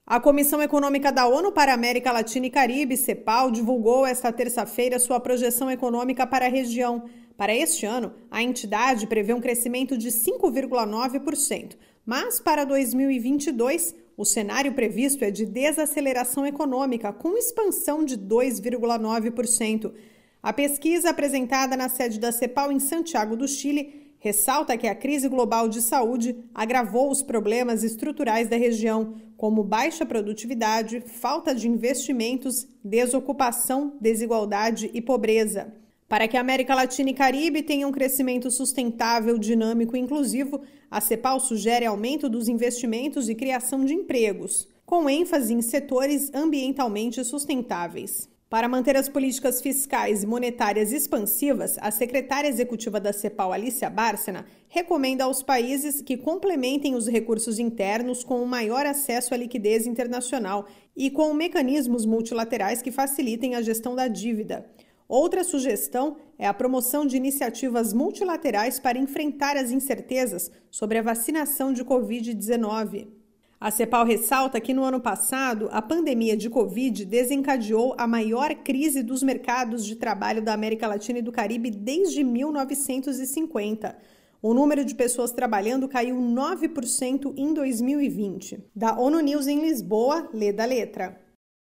A Comissão Econômica da ONU para a América Latina e Caribe, CEPAL, divulgou esta terça-feira sua projeção econômica para a região. Para este ano, a entidade prevê um crescimento de 5,9%, mas para 2022, o cenário previsto é de desaceleração econômica, com expansão de 2,9%. A pesquisa apresentada na sede da CEPAL em Santiago do Chile ressalta que a crise global de saúde agravou os problemas estruturais da região, como baixa produtividade, falta de investimentos, desocupação, desigualdade e pobreza. Para que a América Latina e Caribe tenham um crescimento sustentável, dinâmico e inclusivo, a CEPAL sugere aumento dos investimentos e criação de empregos, com ênfase em setores ambientalmente sustentáveis. Para manter as políticas fiscais e monetárias expansivas, a secretária executiva da CEPAL, Alicia Bárcena, recomenda aos países que complementem os recursos internos com um maior acesso à liquidez internacional e com mecanismos multilaterais que facilitem a gestão da dívida. Outra sugestão é a promoção de iniciativas multilaterais para enfrentar as incertezas sobre a vacinação de Covid-19. A CEPAL ressalta que no ano passado, a pandemia de Covid desencadeou a maior crise dos mercados de trabalho da América Latina e do Caribe desde 1950. O número de pessoas trabalhando caiu 9% em 2020. Da ONU News em Lisboa, lê da letra.